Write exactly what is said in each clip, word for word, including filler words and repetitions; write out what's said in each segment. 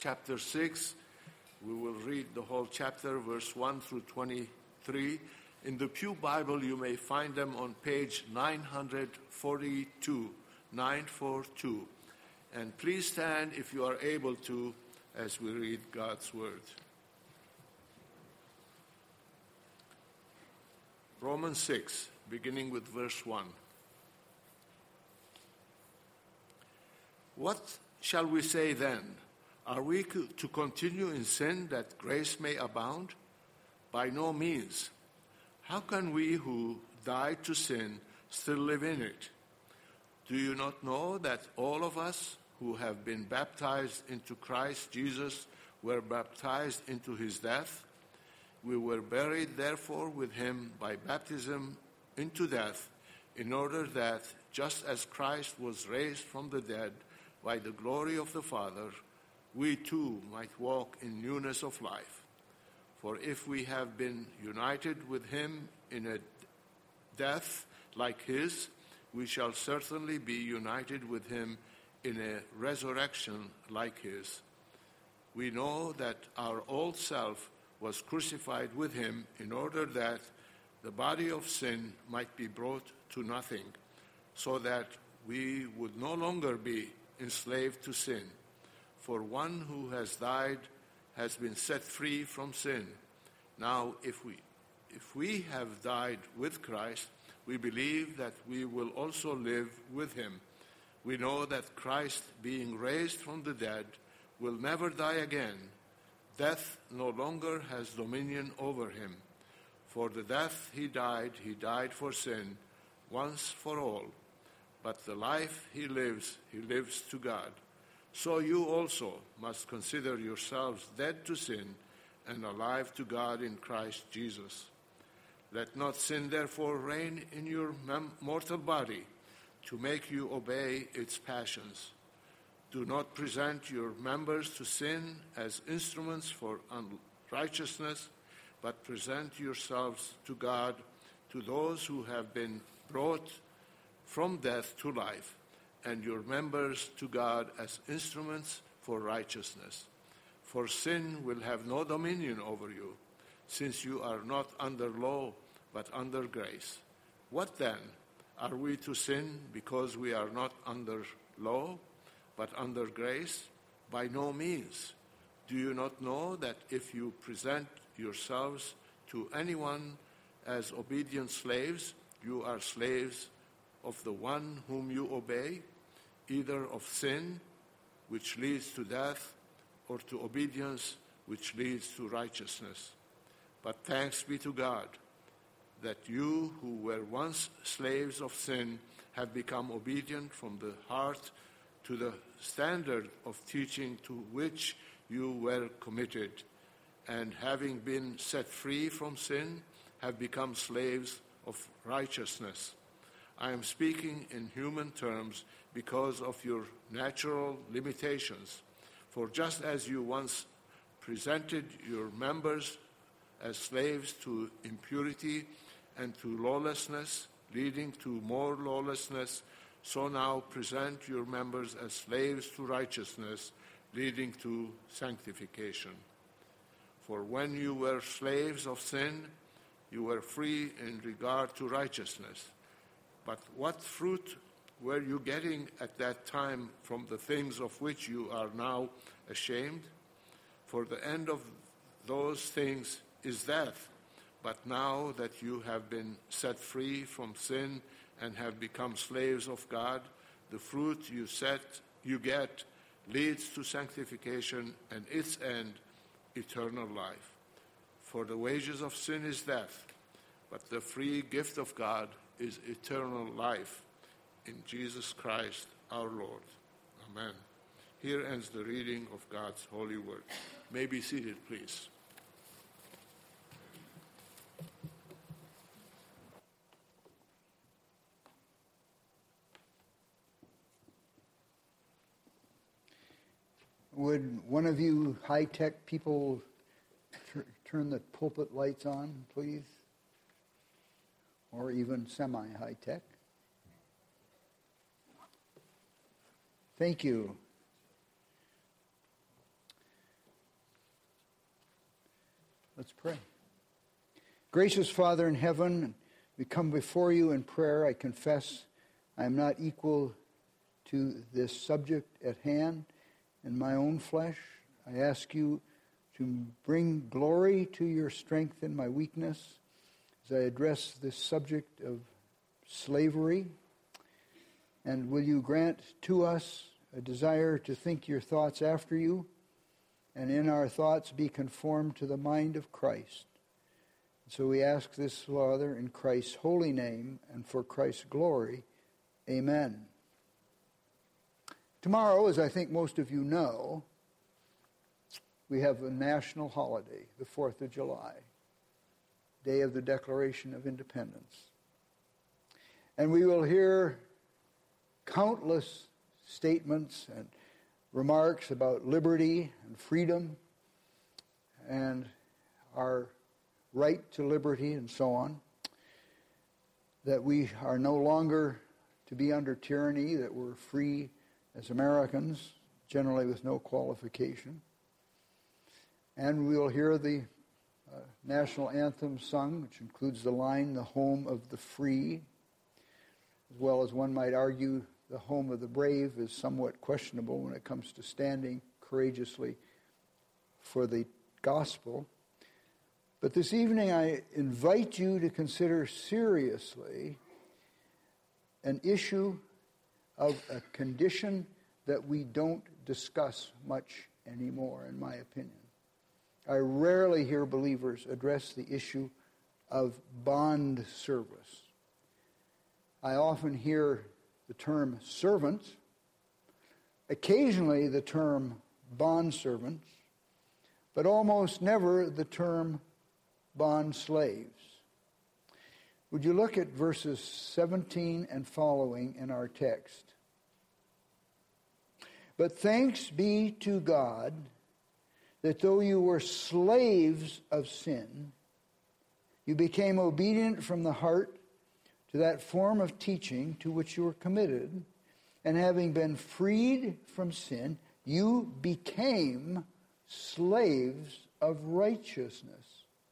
chapter six. We will read the whole chapter, verse one through twenty-three. In the Pew Bible, you may find them on page nine forty-two, nine forty-two. And please stand if you are able to as we read God's word. Romans six, beginning with verse one. What shall we say then? Are we to continue in sin that grace may abound? By no means. How can we who died to sin still live in it? Do you not know that all of us who have been baptized into Christ Jesus were baptized into his death? We were buried, therefore, with him by baptism into death, in order that, just as Christ was raised from the dead by the glory of the Father, we too might walk in newness of life. For if we have been united with him in a death like his, we shall certainly be united with him in a resurrection like his. We know that our old self was crucified with him in order that the body of sin might be brought to nothing, so that we would no longer be enslaved to sin. For one who has died has been set free from sin. Now, if we, if we have died with Christ, we believe that we will also live with him. We know that Christ, being raised from the dead, will never die again. Death no longer has dominion over him. For the death he died, he died for sin, once for all. But the life he lives, he lives to God. So you also must consider yourselves dead to sin and alive to God in Christ Jesus. Let not sin therefore reign in your mem- mortal body to make you obey its passions. Do not present your members to sin as instruments for unrighteousness, but present yourselves to God, to those who have been brought from death to life, and your members to God as instruments for righteousness. For sin will have no dominion over you, since you are not under law, but under grace. What then? Are we to sin because we are not under law, but under grace? By no means. Do you not know that if you present yourselves to anyone as obedient slaves, you are slaves of the one whom you obey, either of sin, which leads to death, or to obedience, which leads to righteousness? But thanks be to God that you who were once slaves of sin have become obedient from the heart to the standard of teaching to which you were committed, and having been set free from sin, have become slaves of righteousness. I am speaking in human terms because of your natural limitations. For just as you once presented your members as slaves to impurity and to lawlessness, leading to more lawlessness, so now present your members as slaves to righteousness, leading to sanctification. For when you were slaves of sin, you were free in regard to righteousness. But what fruit were you getting at that time from the things of which you are now ashamed? For the end of those things is death. But now that you have been set free from sin and have become slaves of God, the fruit you set, you get leads to sanctification, and its end, eternal life. For the wages of sin is death, but the free gift of God is eternal life in Jesus Christ our Lord. Amen. Here ends the reading of God's holy word. May be seated, please. Would one of you high-tech people t- turn the pulpit lights on, please? Or even semi-high-tech? Thank you. Let's pray. Gracious Father in heaven, we come before you in prayer. I confess I am not equal to this subject at hand in my own flesh. I ask you to bring glory to your strength in my weakness as I address this subject of slavery. And will you grant to us a desire to think your thoughts after you, and in our thoughts be conformed to the mind of Christ. So we ask this, Father, in Christ's holy name and for Christ's glory. Amen. Tomorrow, as I think most of you know, we have a national holiday, the fourth of July, day of the Declaration of Independence. And we will hear countless statements and remarks about liberty and freedom and our right to liberty and so on, that we are no longer to be under tyranny, that we're free as Americans, generally with no qualification. And we will hear the uh, national anthem sung, which includes the line, "The home of the free," as well as one might argue the home of the brave is somewhat questionable when it comes to standing courageously for the gospel. But this evening I invite you to consider seriously an issue of a condition that we don't discuss much anymore, in my opinion. I rarely hear believers address the issue of bond service. I often hear the term servant, occasionally the term bondservants, but almost never the term bond slaves. Would you look at verses seventeen and following in our text? But thanks be to God that though you were slaves of sin, you became obedient from the heart to that form of teaching to which you were committed, and having been freed from sin, you became slaves of righteousness.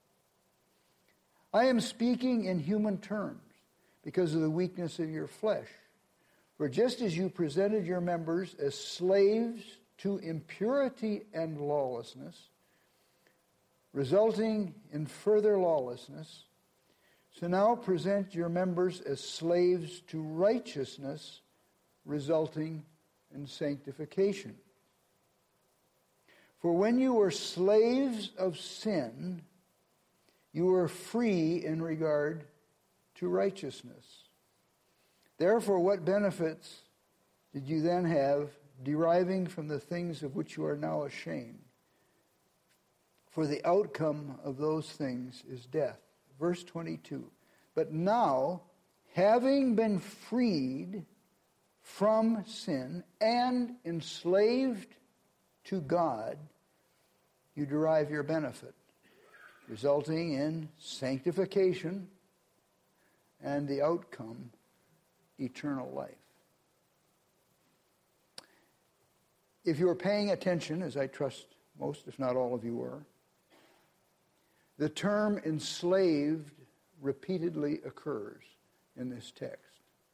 I am speaking in human terms because of the weakness of your flesh. For just as you presented your members as slaves to impurity and lawlessness, resulting in further lawlessness, so now present your members as slaves to righteousness, resulting in sanctification. For when you were slaves of sin, you were free in regard to righteousness. Therefore, what benefits did you then have deriving from the things of which you are now ashamed? For the outcome of those things is death. Verse twenty-two. But now, having been freed from sin and enslaved to God, you derive your benefit, resulting in sanctification and the outcome, eternal life. If you were paying attention, as I trust most, if not all of you were, the term enslaved repeatedly occurs in this text.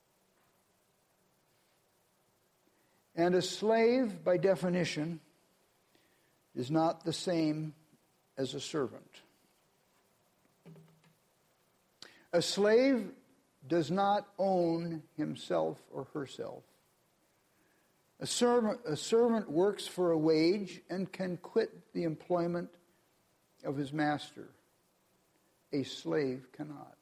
And a slave, by definition, is not the same as a servant. A slave does not own himself or herself. A servant, a servant works for a wage and can quit the employment of his master. A slave cannot.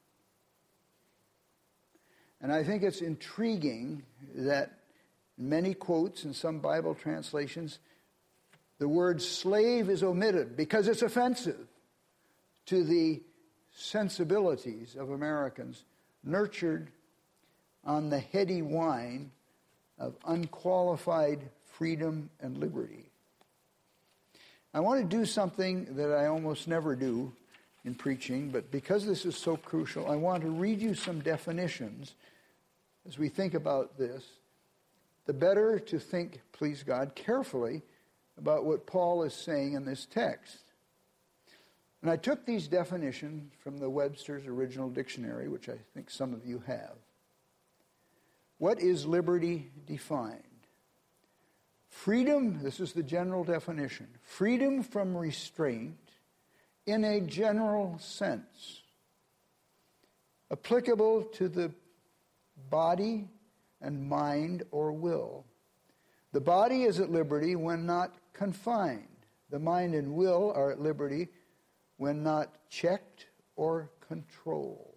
And I think it's intriguing that in many quotes in some Bible translations, the word slave is omitted because it's offensive to the sensibilities of Americans nurtured on the heady wine of unqualified freedom and liberty. I want to do something that I almost never do in preaching, but because this is so crucial, I want to read you some definitions as we think about this. The better to think, please God, carefully about what Paul is saying in this text. And I took these definitions from the Webster's Original Dictionary, which I think some of you have. What is liberty defined? Freedom, this is the general definition, freedom from restraint in a general sense, applicable to the body and mind or will. The body is at liberty when not confined. The mind and will are at liberty when not checked or controlled.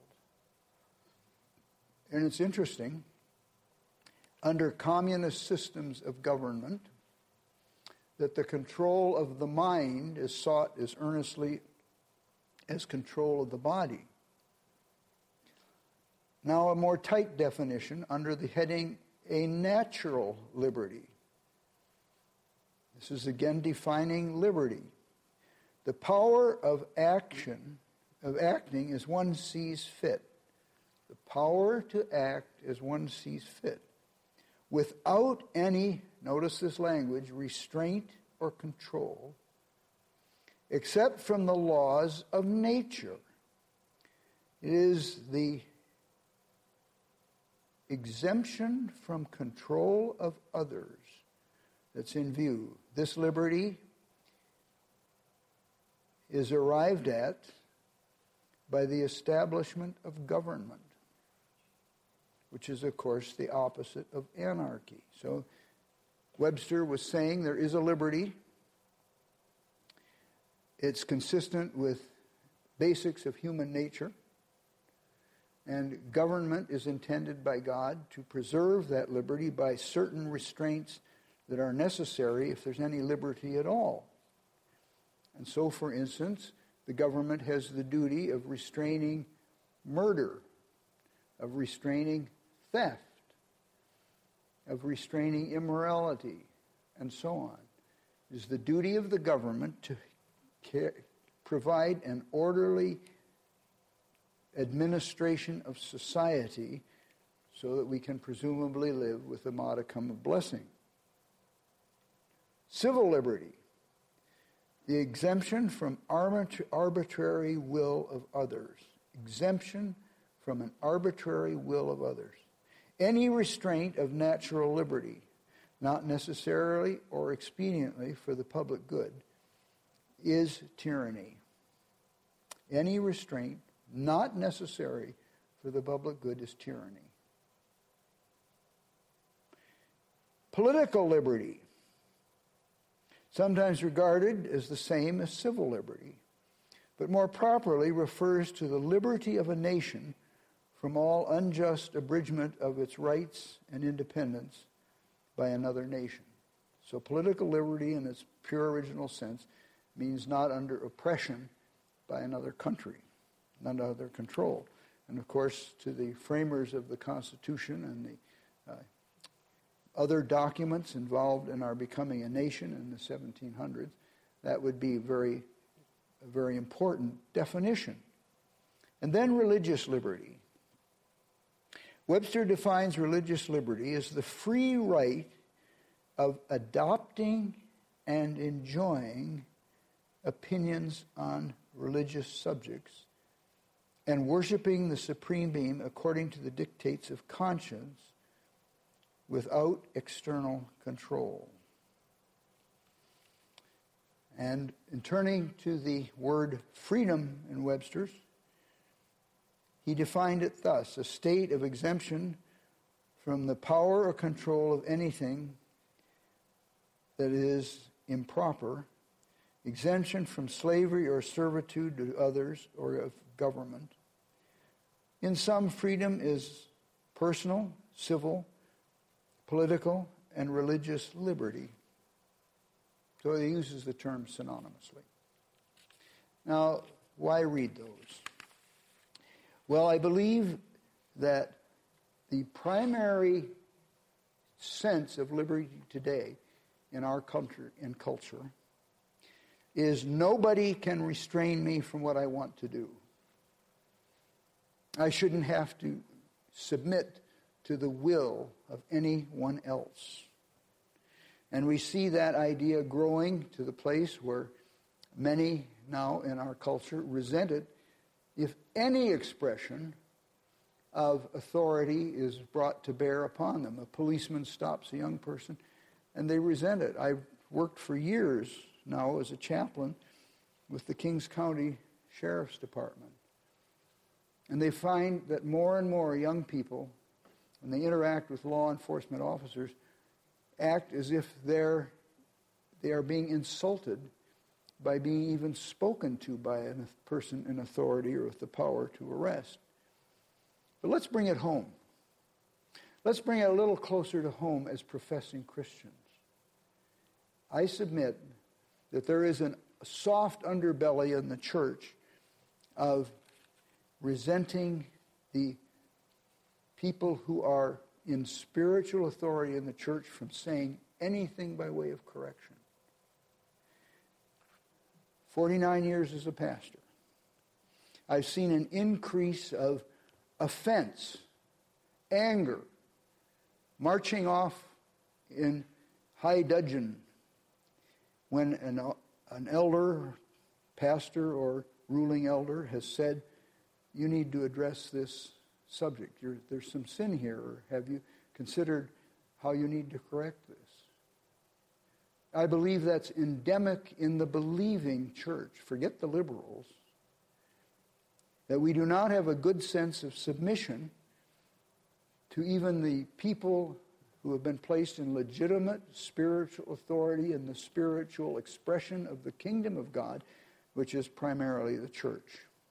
And it's interesting, under communist systems of government, that the control of the mind is sought as earnestly as control of the body. Now, a more tight definition under the heading, a natural liberty. This is again defining liberty. The power of action, of acting as one sees fit. The power to act as one sees fit. Without any, notice this language, restraint or control, except from the laws of nature. It is the exemption from control of others that's in view. This liberty is arrived at by the establishment of government, which is, of course, the opposite of anarchy. So Webster was saying there is a liberty. It's consistent with basics of human nature. And government is intended by God to preserve that liberty by certain restraints that are necessary if there's any liberty at all. And so, for instance, the government has the duty of restraining murder, of restraining theft, of restraining immorality, and so on. It is the duty of the government to care, provide an orderly administration of society so that we can presumably live with a modicum of blessing. Civil liberty, the exemption from arbitrary will of others. Exemption from an arbitrary will of others. Any restraint of natural liberty, not necessarily or expediently for the public good, is tyranny. Any restraint not necessary for the public good is tyranny. Political liberty, sometimes regarded as the same as civil liberty, but more properly refers to the liberty of a nation from all unjust abridgment of its rights and independence by another nation. So political liberty in its pure original sense means not under oppression by another country, not under control. And of course, to the framers of the Constitution and the uh, other documents involved in our becoming a nation in the seventeen hundreds, that would be very, a very important definition. And then religious liberty. Webster defines religious liberty as the free right of adopting and enjoying opinions on religious subjects and worshiping the supreme being according to the dictates of conscience without external control. And in turning to the word freedom in Webster's, he defined it thus: a state of exemption from the power or control of anything that is improper, exemption from slavery or servitude to others or of government. In sum, freedom is personal, civil, political, and religious liberty. So he uses the term synonymously. Now, why read those? Well, I believe that the primary sense of liberty today in our culture, in culture is nobody can restrain me from what I want to do. I shouldn't have to submit to the will of anyone else. And we see that idea growing to the place where Many now in our culture resent it if any expression of authority is brought to bear upon them. A policeman stops a young person and they resent it. I've worked for years now as a chaplain with the Kings County Sheriff's Department. And they find that more and more young people, when they interact with law enforcement officers, act as if they're, they are being insulted by being even spoken to by a person in authority or with the power to arrest. But let's bring it home. Let's bring it a little closer to home as professing Christians. I submit that there is an, a soft underbelly in the church of resenting the people who are in spiritual authority in the church from saying anything by way of correction. forty-nine years as a pastor, I've seen an increase of offense, anger, marching off in high dudgeon when an, an elder, pastor, or ruling elder has said, you need to address this subject. You're, there's some sin here. Or have you considered how you need to correct this? I believe that's endemic in the believing church. Forget the liberals. That we do not have a good sense of submission to even the people who have been placed in legitimate spiritual authority in the spiritual expression of the kingdom of God, which is primarily the church.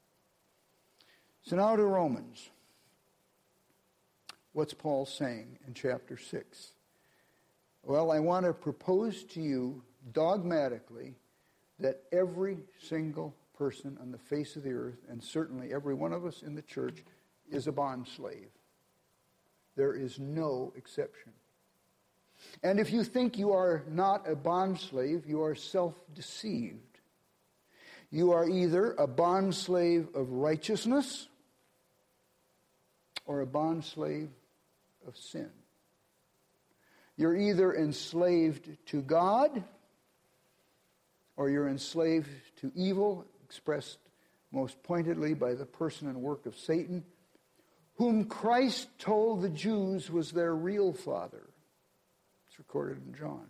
So now to Romans. What's Paul saying in chapter six? Well, I want to propose to you dogmatically that every single person on the face of the earth, and certainly every one of us in the church, is a bond slave. There is no exception. And if you think you are not a bond slave, you are self-deceived. You are either a bond slave of righteousness or a bond slave of sin. You're either enslaved to God or you're enslaved to evil, expressed most pointedly by the person and work of Satan, whom Christ told the Jews was their real father. It's recorded in John.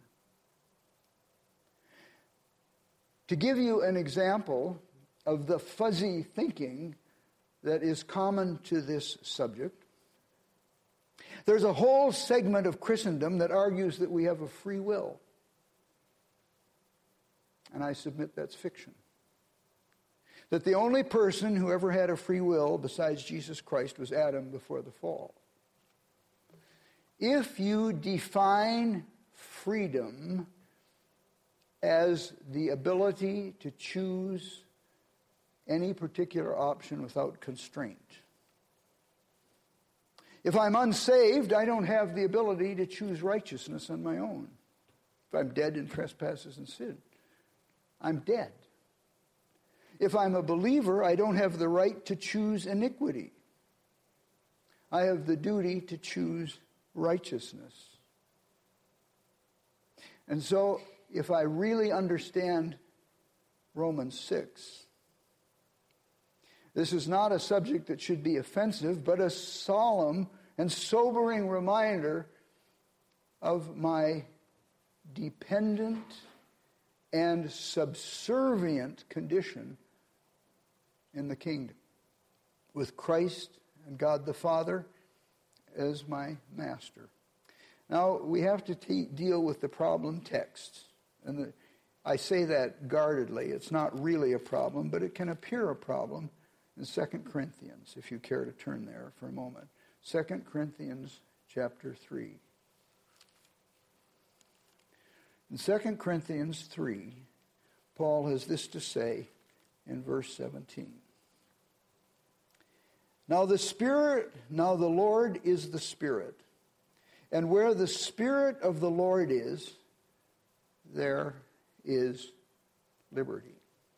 To give you an example of the fuzzy thinking that is common to this subject, there's a whole segment of Christendom that argues that we have a free will. And I submit that's fiction. That the only person who ever had a free will besides Jesus Christ was Adam before the fall. If you define freedom as the ability to choose any particular option without constraint, if I'm unsaved, I don't have the ability to choose righteousness on my own. If I'm dead in trespasses and sin, I'm dead. If I'm a believer, I don't have the right to choose iniquity. I have the duty to choose righteousness. And so, if I really understand Romans six, this is not a subject that should be offensive, but a solemn and sobering reminder of my dependent and subservient condition in the kingdom, with Christ and God the Father as my master. Now, we have to te- deal with the problem texts. And the, I say that guardedly. It's not really a problem, but it can appear a problem in Second Corinthians, if you care to turn there for a moment. Second Corinthians chapter three. In Second Corinthians three, Paul has this to say in verse seventeen. Now the Spirit, now the Lord is the Spirit. And where the Spirit of the Lord is, there is liberty.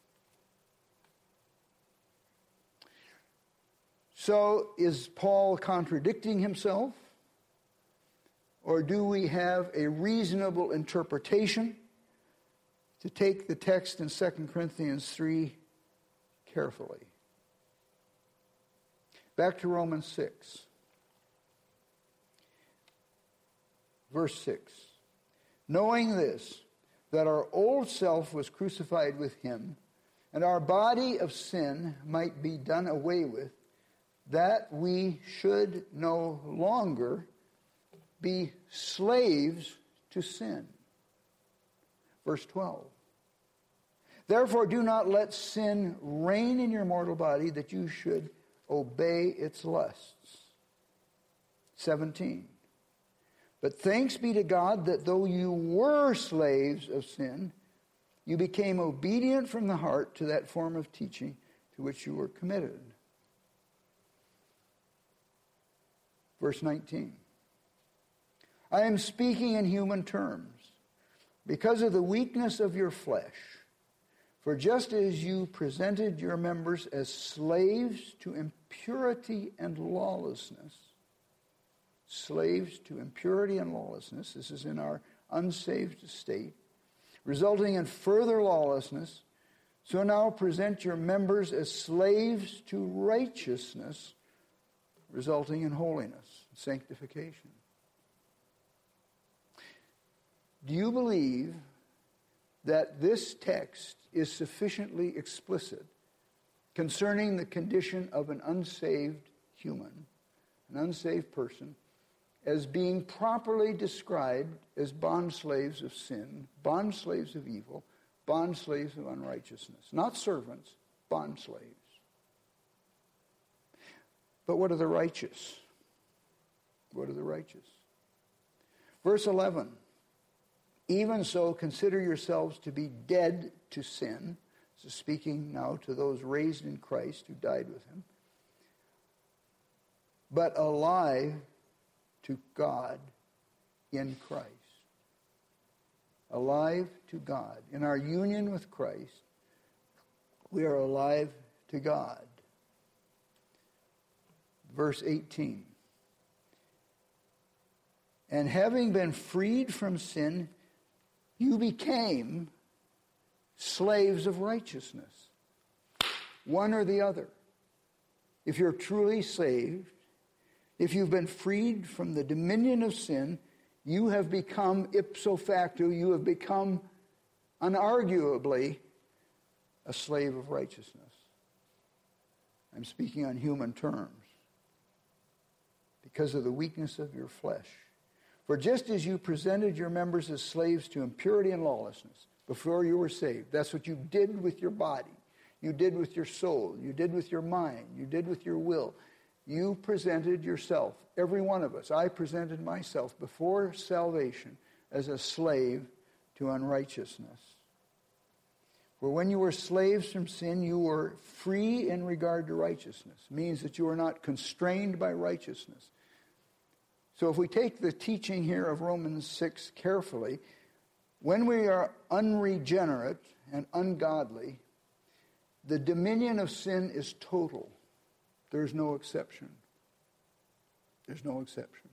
So is Paul contradicting himself? Or do we have a reasonable interpretation to take the text in Second Corinthians three carefully. Back to Romans six. Verse six. Knowing this, that our old self was crucified with him, and our body of sin might be done away with, that we should no longer be slaves to sin. Verse twelve. Therefore do not let sin reign in your mortal body, that you should obey its lusts. seventeen. But thanks be to God that though you were slaves of sin, you became obedient from the heart to that form of teaching to which you were committed. Verse nineteen. I am speaking in human terms because of the weakness of your flesh. For just as you presented your members as slaves to impurity and lawlessness, slaves to impurity and lawlessness, this is in our unsaved state, resulting in further lawlessness, so now present your members as slaves to righteousness, resulting in holiness and sanctification. Do you believe that this text is sufficiently explicit concerning the condition of an unsaved human, an unsaved person, as being properly described as bondslaves of sin, bondslaves of evil, bondslaves of unrighteousness? Not servants, bondslaves. But what are the righteous? What are the righteous? Verse eleven. Even so, consider yourselves to be dead to sin. So speaking now to those raised in Christ who died with him. But alive to God in Christ. Alive to God. In our union with Christ, we are alive to God. Verse eighteen. And having been freed from sin, you became slaves of righteousness. One or the other. If you're truly saved, if you've been freed from the dominion of sin, you have become ipso facto, you have become unarguably a slave of righteousness. I'm speaking on human terms. Because of the weakness of your flesh. For just as you presented your members as slaves to impurity and lawlessness before you were saved, that's what you did with your body, you did with your soul, you did with your mind, you did with your will. You presented yourself, every one of us, I presented myself before salvation as a slave to unrighteousness. For when you were slaves from sin, you were free in regard to righteousness. It means that you are not constrained by righteousness. So if we take the teaching here of Romans six carefully, when we are unregenerate and ungodly, the dominion of sin is total. There's no exception. There's no exception.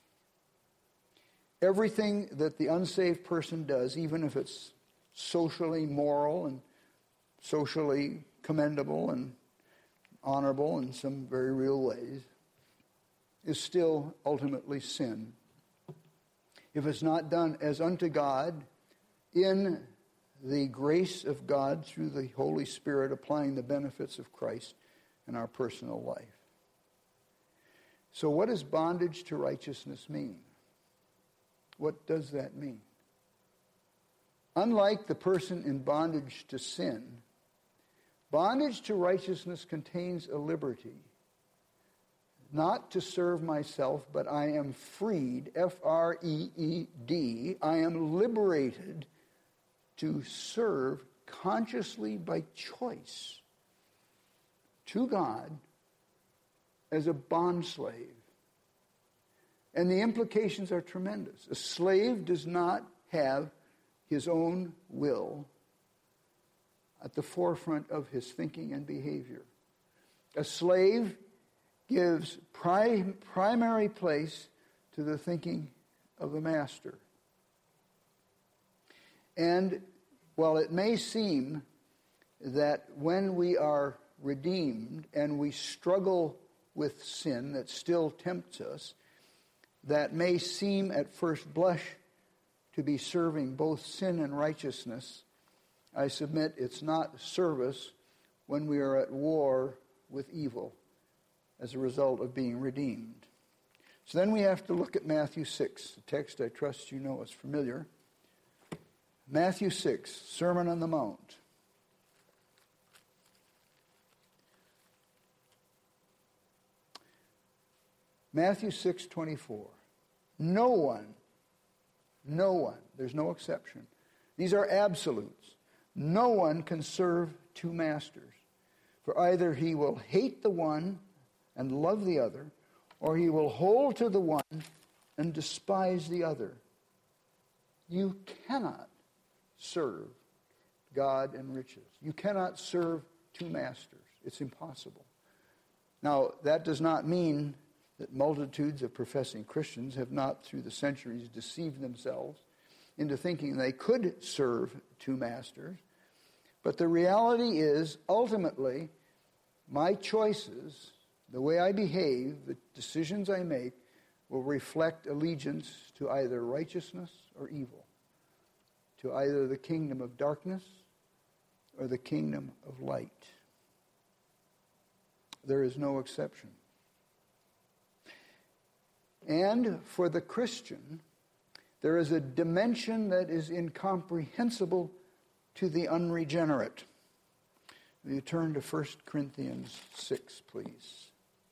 Everything that the unsaved person does, even if it's socially moral and socially commendable and honorable in some very real ways, is still ultimately sin. If it's not done as unto God, in the grace of God through the Holy Spirit, applying the benefits of Christ in our personal life. So what does bondage to righteousness mean? What does that mean? Unlike the person in bondage to sin, bondage to righteousness contains a liberty. Not to serve myself, but I am freed, F R E E D. I am liberated to serve consciously by choice to God as a bondslave. And the implications are tremendous. A slave does not have his own will at the forefront of his thinking and behavior. A slave gives pri- primary place to the thinking of the master. And while it may seem that when we are redeemed and we struggle with sin that still tempts us, that may seem at first blush to be serving both sin and righteousness, I submit it's not service when we are at war with evil as a result of being redeemed. So then we have to look at Matthew six, a text I trust you know is familiar. Matthew six, Sermon on the Mount. Matthew six twenty-four. No one, no one, there's no exception. These are absolutes. No one can serve two masters. For either he will hate the one and love the other, or he will hold to the one and despise the other. You cannot serve God and riches. You cannot serve two masters. It's impossible. Now, that does not mean that multitudes of professing Christians have not, through the centuries, deceived themselves into thinking they could serve two masters. But the reality is, ultimately, my choices, the way I behave, the decisions I make, will reflect allegiance to either righteousness or evil, to either the kingdom of darkness or the kingdom of light. There is no exception. And for the Christian, there is a dimension that is incomprehensible to the unregenerate. Will you turn to First Corinthians six, please?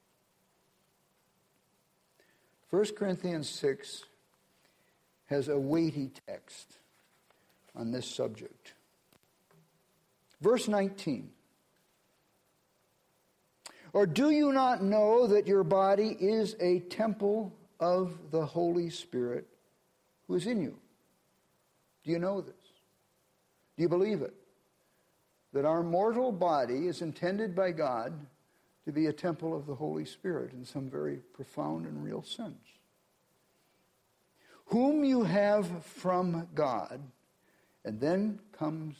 First Corinthians six has a weighty text on this subject. Verse nineteen. Or do you not know that your body is a temple of the Holy Spirit who is in you? Do you know this? Do you believe it? That our mortal body is intended by God to be a temple of the Holy Spirit in some very profound and real sense. Whom you have from God, and then comes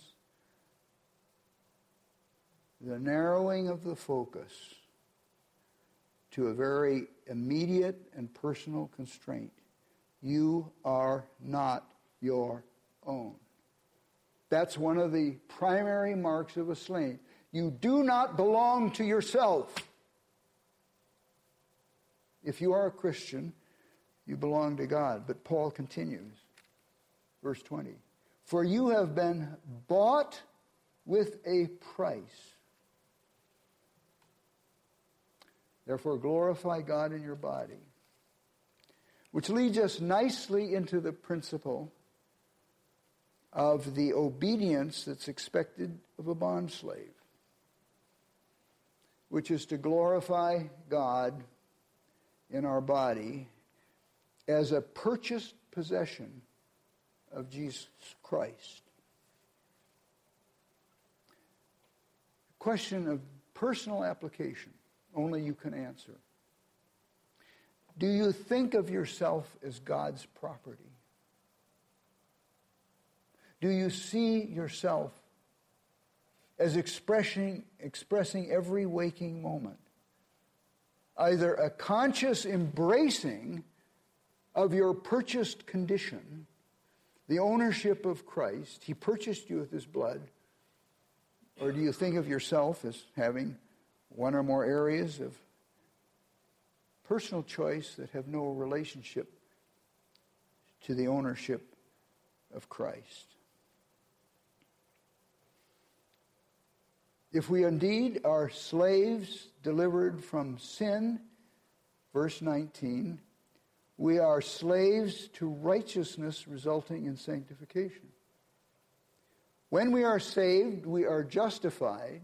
the narrowing of the focus to a very immediate and personal constraint. You are not your own. That's one of the primary marks of a slave. You do not belong to yourself. If you are a Christian, you belong to God. But Paul continues, verse twenty. For you have been bought with a price. Therefore glorify God in your body. Which leads us nicely into the principle of the obedience that's expected of a bondslave, which is to glorify God in our body as a purchased possession of Jesus Christ. Question of personal application, only you can answer. Do you think of yourself as God's property? Do you see yourself as expressing, expressing every waking moment either a conscious embracing of your purchased condition, the ownership of Christ, he purchased you with his blood, or do you think of yourself as having one or more areas of personal choice that have no relationship to the ownership of Christ? If we indeed are slaves delivered from sin, verse nineteen, we are slaves to righteousness resulting in sanctification. When we are saved, we are justified.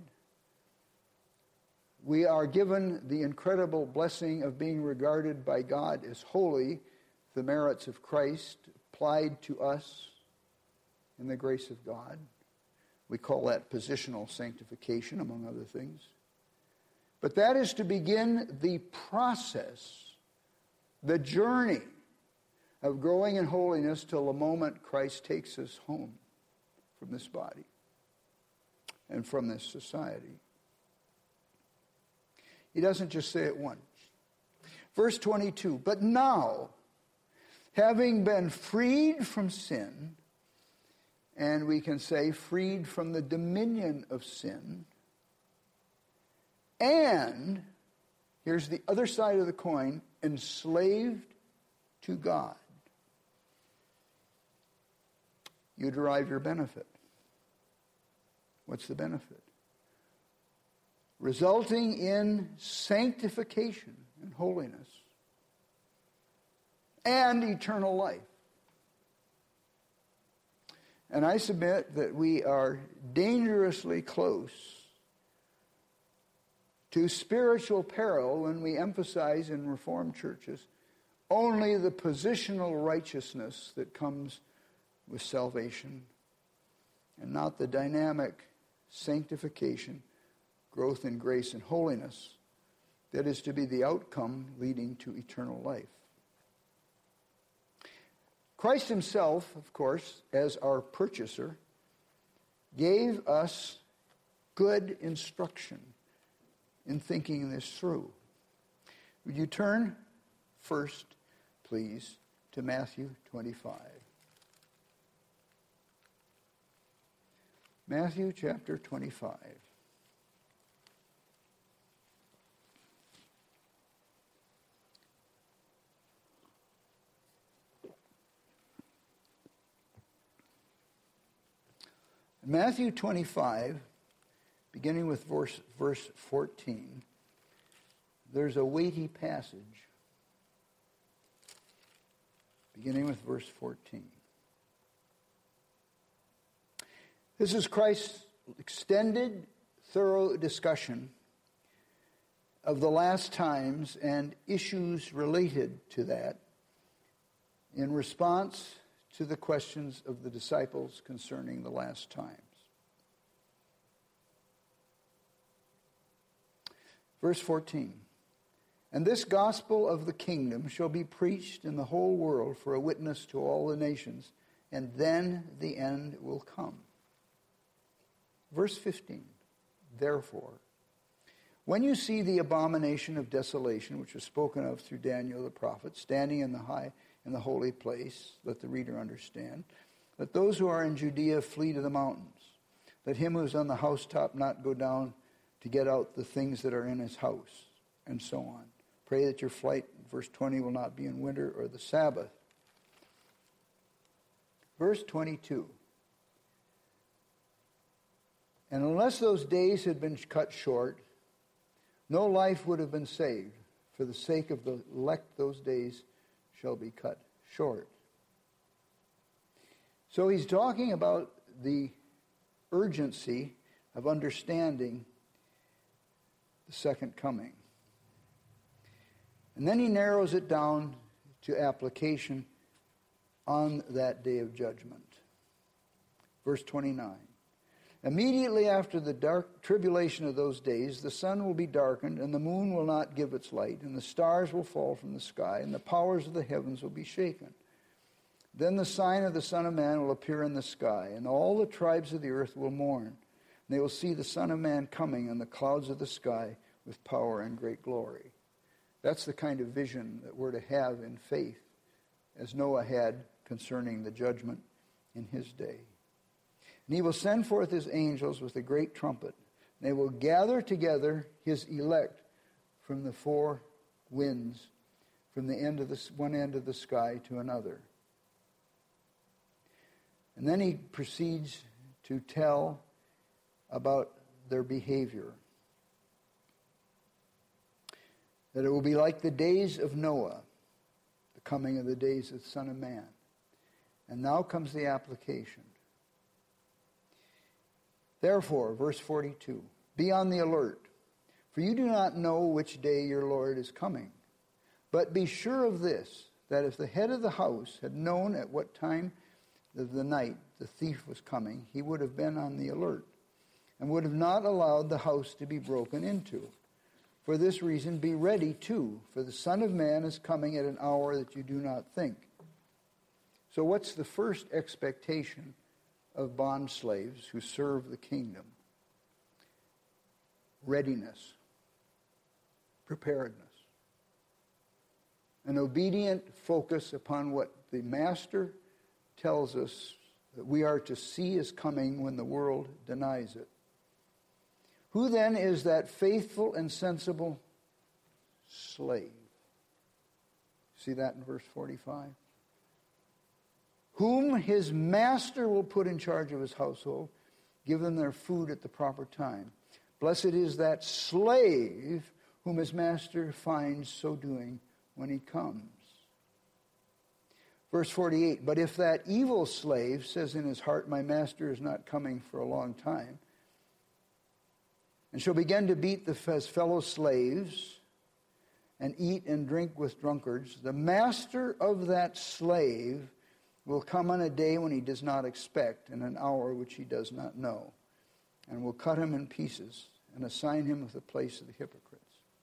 We are given the incredible blessing of being regarded by God as holy, the merits of Christ applied to us in the grace of God. We call that positional sanctification, among other things. But that is to begin the process, the journey of growing in holiness till the moment Christ takes us home from this body and from this society. He doesn't just say it once. Verse twenty-two, but now, having been freed from sin, and we can say freed from the dominion of sin, and, here's the other side of the coin, enslaved to God, you derive your benefit. What's the benefit? Resulting in sanctification and holiness and eternal life. And I submit that we are dangerously close to spiritual peril when we emphasize in Reformed churches only the positional righteousness that comes with salvation and not the dynamic sanctification, growth in grace and holiness that is to be the outcome leading to eternal life. Christ himself, of course, as our purchaser, gave us good instruction in thinking this through. Would you turn first, please, to Matthew twenty-five. Matthew chapter twenty-five. Matthew twenty-five, beginning with verse, verse fourteen, there's a weighty passage, beginning with verse fourteen. This is Christ's extended, thorough discussion of the last times and issues related to that in response to the questions of the disciples concerning the last times. Verse fourteen, and this gospel of the kingdom shall be preached in the whole world for a witness to all the nations, and then the end will come. Verse fifteen, therefore, when you see the abomination of desolation, which was spoken of through Daniel the prophet, standing in the high in the holy place, let the reader understand, let those who are in Judea flee to the mountains. Let him who is on the housetop not go down to get out the things that are in his house, and so on. Pray that your flight, verse twenty, will not be in winter or the Sabbath. Verse twenty-two, and unless those days had been cut short, no life would have been saved. For the sake of the elect, those days shall be cut short. So he's talking about the urgency of understanding the second coming. And then he narrows it down to application on that day of judgment. Verse twenty-nine. Immediately after the dark tribulation of those days, the sun will be darkened, and the moon will not give its light, and the stars will fall from the sky, and the powers of the heavens will be shaken. Then the sign of the Son of Man will appear in the sky, and all the tribes of the earth will mourn. And they will see the Son of Man coming in the clouds of the sky with power and great glory. That's the kind of vision that we're to have in faith, as Noah had concerning the judgment in his day. And he will send forth his angels with a great trumpet. And they will gather together his elect from the four winds, from the end of the one end of the sky to another. And then he proceeds to tell about their behavior. That it will be like the days of Noah, the coming of the days of the Son of Man. And now comes the application. Therefore, verse forty-two, be on the alert, for you do not know which day your Lord is coming. But be sure of this, that if the head of the house had known at what time of the night the thief was coming, he would have been on the alert, and would have not allowed the house to be broken into. For this reason, be ready too, for the Son of Man is coming at an hour that you do not think. So what's the first expectation of bond slaves who serve the kingdom. Readiness, preparedness, an obedient focus upon what the Master tells us that we are to see is coming when the world denies it. Who then is that faithful and sensible slave? See that in verse forty-five? Whom his master will put in charge of his household, give them their food at the proper time. Blessed is that slave whom his master finds so doing when he comes. Verse forty-eight, but if that evil slave says in his heart, my master is not coming for a long time, and shall begin to beat the, his fellow slaves and eat and drink with drunkards, the master of that slave will come on a day when he does not expect, and an hour which he does not know, and will cut him in pieces and assign him with the place of the hypocrites.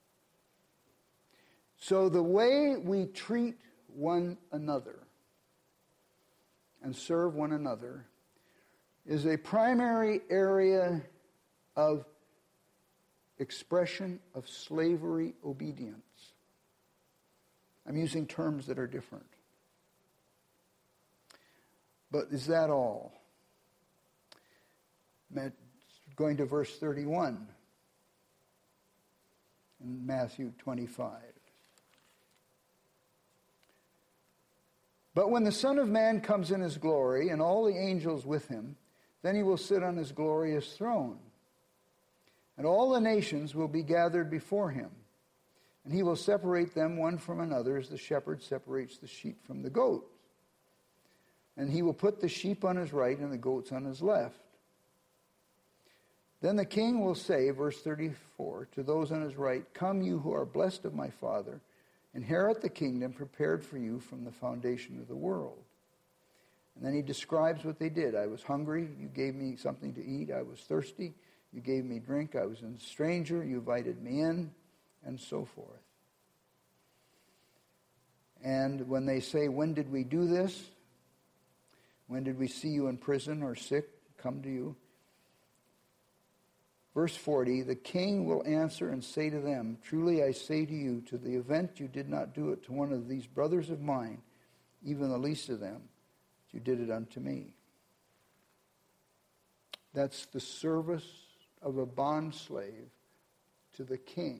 So the way we treat one another and serve one another is a primary area of expression of slavery obedience. I'm using terms that are different. But is that all? Going to verse thirty-one in Matthew twenty-five. But when the Son of Man comes in his glory, and all the angels with him, then he will sit on his glorious throne. And all the nations will be gathered before him. And he will separate them one from another, as the shepherd separates the sheep from the goats. And he will put the sheep on his right and the goats on his left. Then the king will say, verse thirty-four, to those on his right, come you who are blessed of my Father, inherit the kingdom prepared for you from the foundation of the world. And then he describes what they did. I was hungry, you gave me something to eat. I was thirsty, you gave me drink. I was a stranger, you invited me in, and so forth. And when they say, when did we do this? When did we see you in prison or sick, come to you? Verse forty, the king will answer and say to them, truly I say to you, to the event you did not do it to one of these brothers of mine, even the least of them, you did it unto me. That's the service of a bond slave to the king.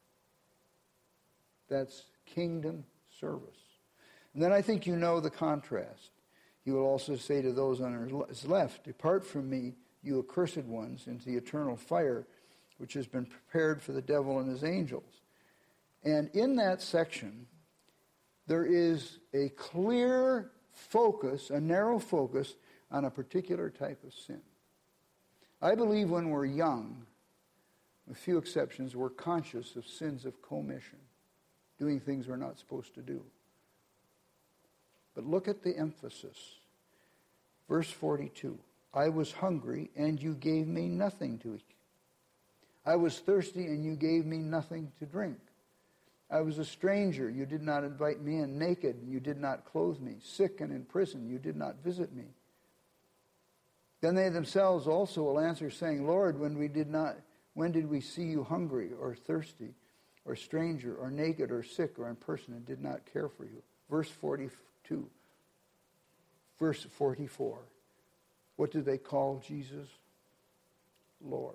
That's kingdom service. And then I think you know the contrast. He will also say to those on his left, depart from me, you accursed ones, into the eternal fire, which has been prepared for the devil and his angels. And in that section, there is a clear focus, a narrow focus, on a particular type of sin. I believe when we're young, with few exceptions, we're conscious of sins of commission, doing things we're not supposed to do. But look at the emphasis. Verse forty-two. I was hungry, and you gave me nothing to eat. I was thirsty, and you gave me nothing to drink. I was a stranger, you did not invite me in. Naked, you did not clothe me. Sick and in prison, you did not visit me. Then they themselves also will answer, saying, Lord, when we did not, when did we see you hungry or thirsty or stranger or naked or sick or in person and did not care for you? Verse forty-two. Verse forty-four. What do they call Jesus? Lord.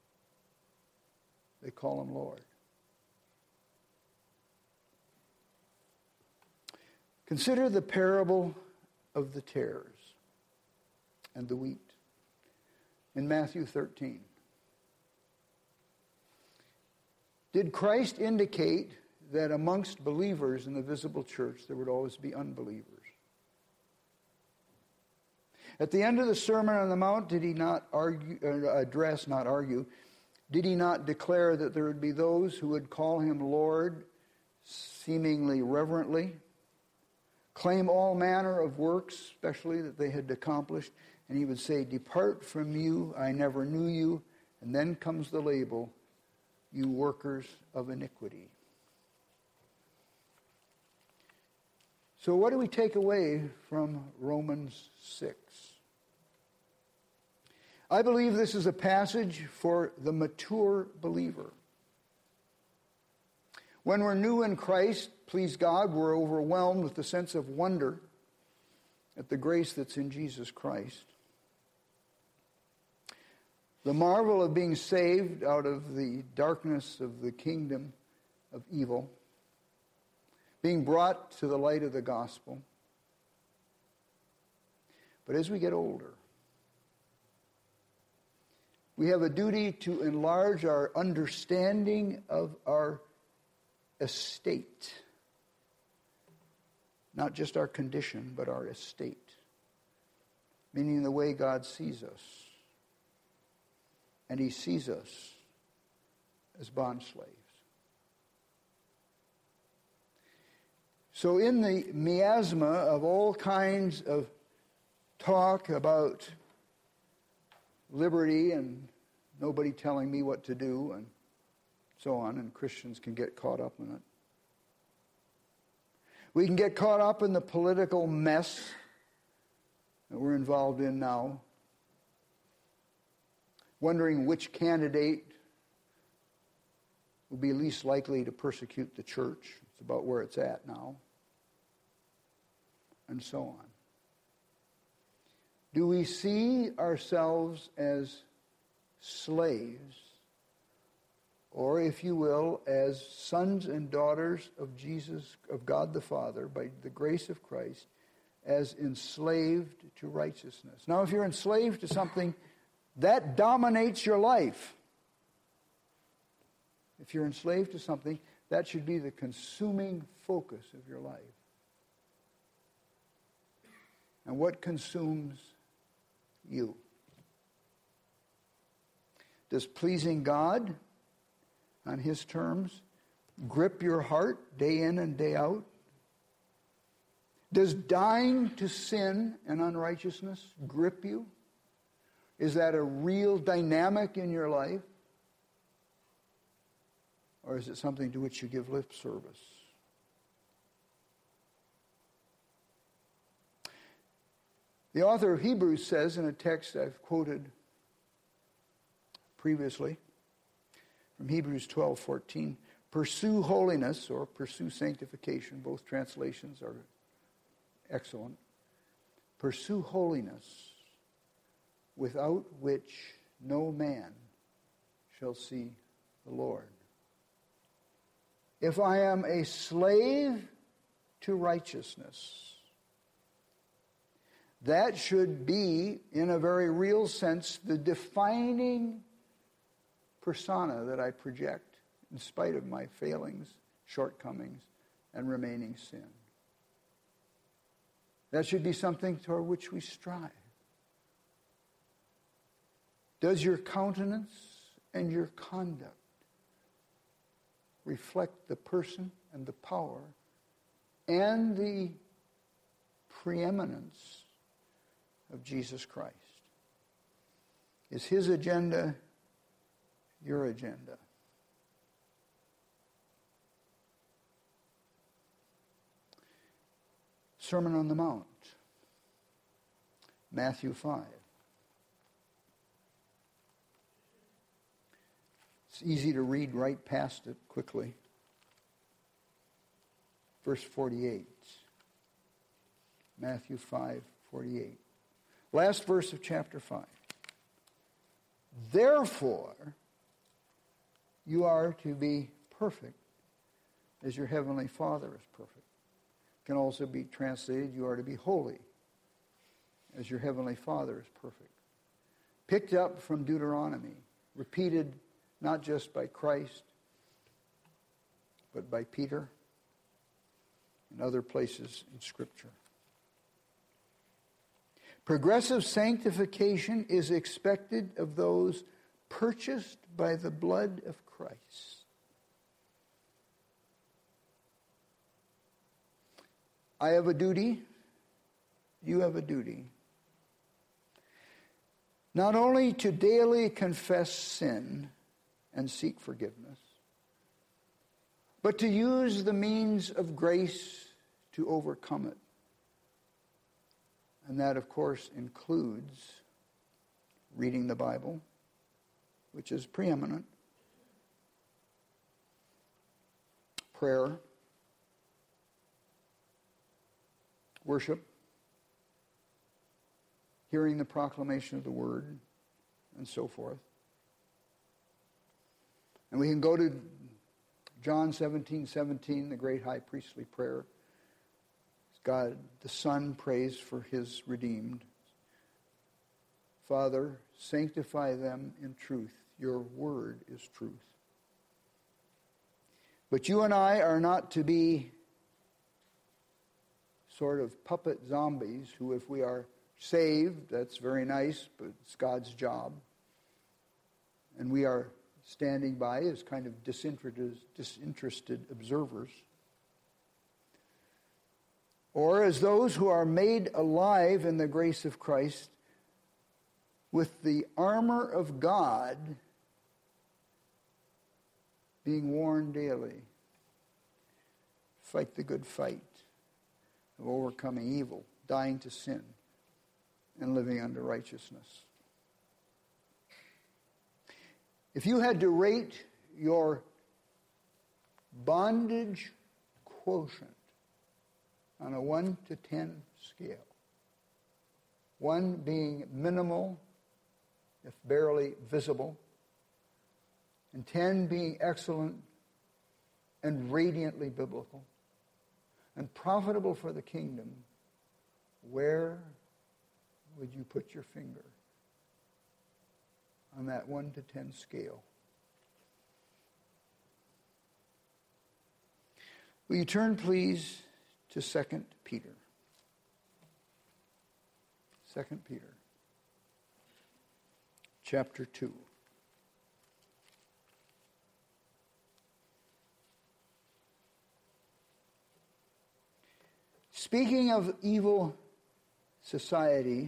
They call him Lord. Consider the parable of the tares and the wheat in Matthew thirteen. Did Christ indicate that amongst believers in the visible church there would always be unbelievers? At the end of the Sermon on the Mount, did he not argue, uh, address, not argue, did he not declare that there would be those who would call him Lord, seemingly reverently, claim all manner of works, especially that they had accomplished, and he would say, depart from you, I never knew you, and then comes the label, you workers of iniquity. So what do we take away from Romans six? I believe this is a passage for the mature believer. When we're new in Christ, please God, we're overwhelmed with the sense of wonder at the grace that's in Jesus Christ. The marvel of being saved out of the darkness of the kingdom of evil, being brought to the light of the gospel. But as we get older, we have a duty to enlarge our understanding of our estate. Not just our condition, but our estate. Meaning the way God sees us. And he sees us as bond slaves. So in the miasma of all kinds of talk about liberty and nobody telling me what to do and so on, and Christians can get caught up in it. We can get caught up in the political mess that we're involved in now, wondering which candidate will be least likely to persecute the church. It's about where it's at now, and so on. Do we see ourselves as slaves, or, if you will, as sons and daughters of Jesus, of God the Father, by the grace of Christ, as enslaved to righteousness? Now, if you're enslaved to something, that dominates your life. If you're enslaved to something, that should be the consuming focus of your life. And what consumes you? Does pleasing God on his terms grip your heart day in and day out? Does dying to sin and unrighteousness grip you? Is that a real dynamic in your life? Or is it something to which you give lip service? The author of Hebrews says in a text I've quoted previously, from Hebrews twelve fourteen, pursue holiness or pursue sanctification. Both translations are excellent. Pursue holiness, without which no man shall see the Lord. If I am a slave to righteousness, that should be, in a very real sense, the defining persona that I project in spite of my failings, shortcomings, and remaining sin. That should be something toward which we strive. Does your countenance and your conduct reflect the person and the power and the preeminence of Jesus Christ? Is his agenda your agenda? Sermon on the Mount, Matthew five. It's easy to read right past it quickly. Verse forty-eight. Matthew five forty-eight. Last verse of chapter five. Therefore, you are to be perfect as your heavenly Father is perfect. It can also be translated, you are to be holy as your heavenly Father is perfect. Picked up from Deuteronomy, repeated not just by Christ, but by Peter and other places in Scripture. Progressive sanctification is expected of those purchased by the blood of Christ. I have a duty, you have a duty, not only to daily confess sin and seek forgiveness, but to use the means of grace to overcome it. And that, of course, includes reading the Bible, which is preeminent, prayer, worship, hearing the proclamation of the word, and so forth. And we can go to John seventeen seventeen, the great high priestly prayer. God, the Son, prays for his redeemed. Father, sanctify them in truth. Your word is truth. But you and I are not to be sort of puppet zombies who, if we are saved, that's very nice, but it's God's job. And we are standing by as kind of disinterested, disinterested observers. Or as those who are made alive in the grace of Christ with the armor of God being worn daily. Fight the good fight of overcoming evil, dying to sin, and living under righteousness. If you had to rate your bondage quotient on a one to ten scale, one being minimal, if barely visible, and ten being excellent and radiantly biblical and profitable for the kingdom, where would you put your finger on that one to ten scale? Will you turn, please, to Second Peter? Second Peter, chapter two. Speaking of evil society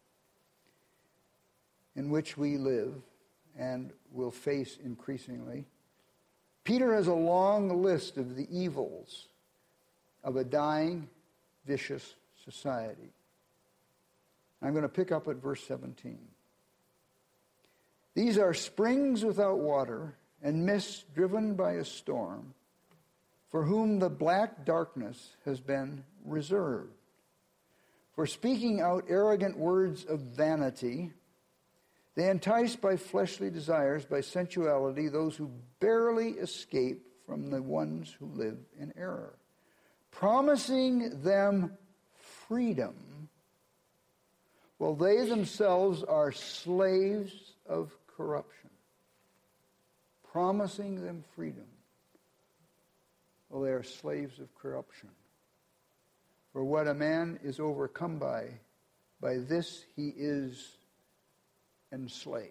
in which we live and will face increasingly, Peter has a long list of the evils of a dying, vicious society. I'm going to pick up at verse seventeen. These are springs without water and mists driven by a storm, for whom the black darkness has been reserved. For speaking out arrogant words of vanity, they entice by fleshly desires, by sensuality, those who barely escape from the ones who live in error, promising them freedom, while they themselves are slaves of corruption. Promising them freedom, while they are slaves of corruption. For what a man is overcome by, by this he is enslaved.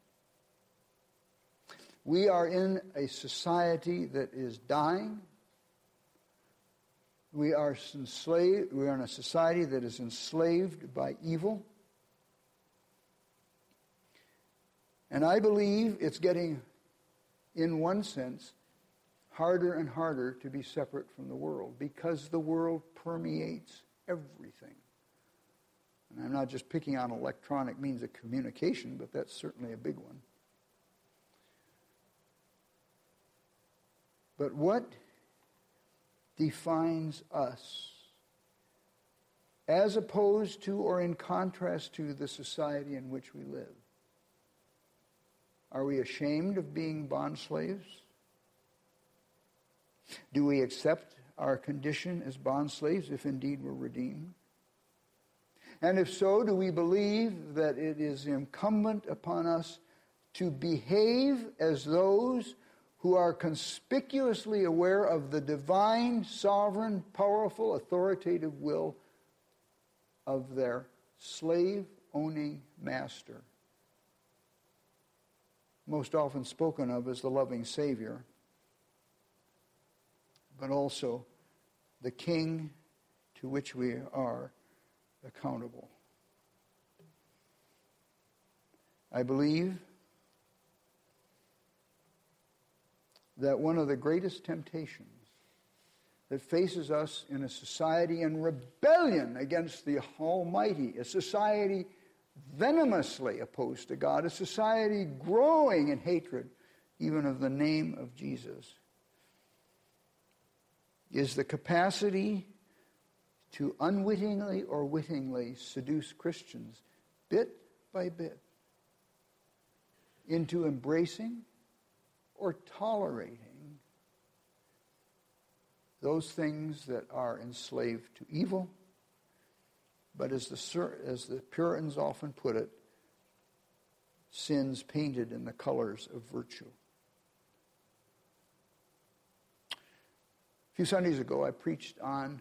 We are in a society that is dying. We are enslaved. We are in a society that is enslaved by evil. And I believe it's getting, in one sense, harder and harder to be separate from the world, because the world permeates everything. And I'm not just picking on electronic means of communication, but that's certainly a big one. But what defines us, as opposed to or in contrast to the society in which we live? Are we ashamed of being bondslaves? Do we accept our condition as bondslaves if indeed we're redeemed? And if so, do we believe that it is incumbent upon us to behave as those who are conspicuously aware of the divine, sovereign, powerful, authoritative will of their slave-owning master, most often spoken of as the loving Savior, but also the King to which we are accountable? I believe that one of the greatest temptations that faces us in a society in rebellion against the Almighty, a society venomously opposed to God, a society growing in hatred even of the name of Jesus, is the capacity to unwittingly or wittingly seduce Christians bit by bit into embracing or tolerating those things that are enslaved to evil, but as the, as the Puritans often put it, sins painted in the colors of virtue. A few Sundays ago, I preached on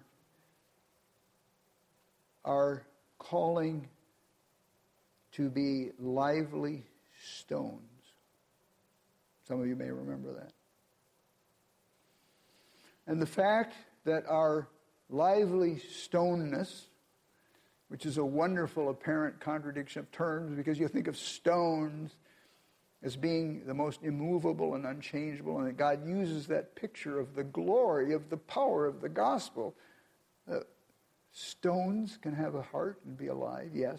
our calling to be lively stones. Some of you may remember that. And the fact that our lively stoneness, which is a wonderful apparent contradiction of terms, because you think of stones as being the most immovable and unchangeable, and that God uses that picture of the glory, of the power of the gospel. Uh, stones can have a heart and be alive, yes.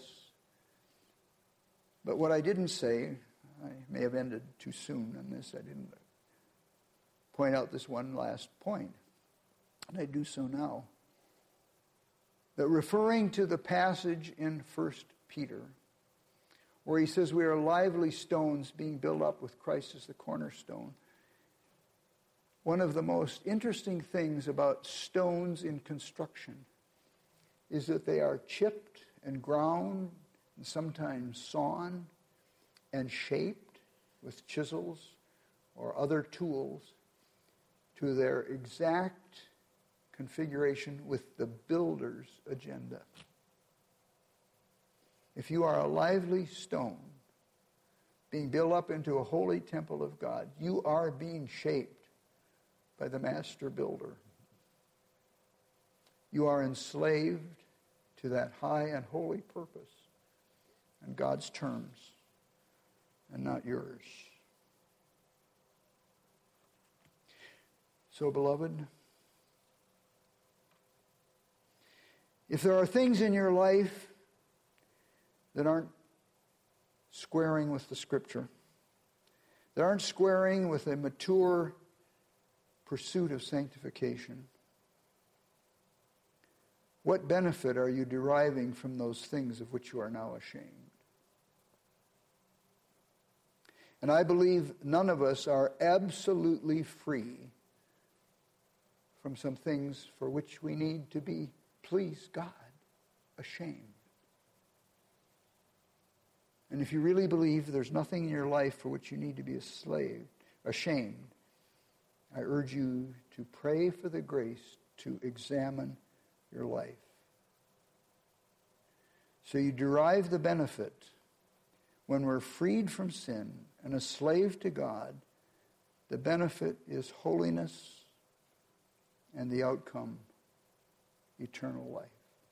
But what I didn't say, I may have ended too soon on this, I didn't point out this one last point, and I do so now. That referring to the passage in First Peter, where he says we are lively stones being built up with Christ as the cornerstone, one of the most interesting things about stones in construction is that they are chipped and ground and sometimes sawn and shaped with chisels or other tools to their exact configuration with the builder's agenda. If you are a lively stone being built up into a holy temple of God, you are being shaped by the master builder. You are enslaved to that high and holy purpose and God's terms and not yours. So, beloved, if there are things in your life that aren't squaring with the Scripture, that aren't squaring with a mature pursuit of sanctification, what benefit are you deriving from those things of which you are now ashamed? And I believe none of us are absolutely free from some things for which we need to be, please God, ashamed. And if you really believe there's nothing in your life for which you need to be a slave, ashamed, I urge you to pray for the grace to examine your life. So you derive the benefit when we're freed from sin and a slave to God. The benefit is holiness, and the outcome, eternal life.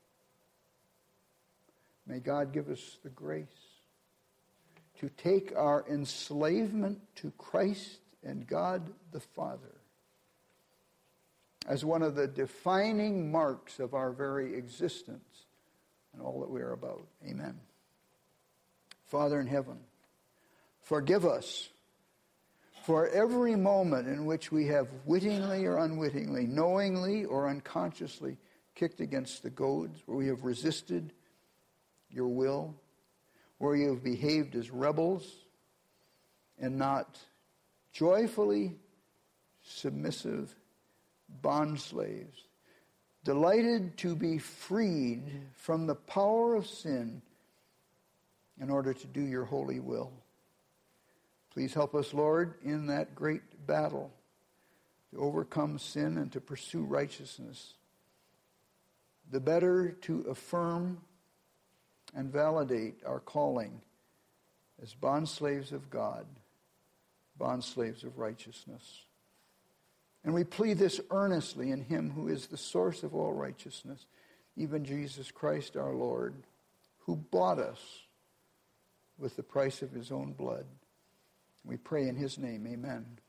May God give us the grace to take our enslavement to Christ and God the Father as one of the defining marks of our very existence and all that we are about. Amen. Father in heaven, forgive us for every moment in which we have wittingly or unwittingly, knowingly or unconsciously kicked against the goads, where we have resisted your will, where you have behaved as rebels and not joyfully submissive bondslaves, delighted to be freed from the power of sin in order to do your holy will. Please help us, Lord, in that great battle to overcome sin and to pursue righteousness, the better to affirm and validate our calling as bondslaves of God, bondslaves of righteousness. And we plead this earnestly in him who is the source of all righteousness, even Jesus Christ our Lord, who bought us with the price of his own blood. We pray in his name, amen.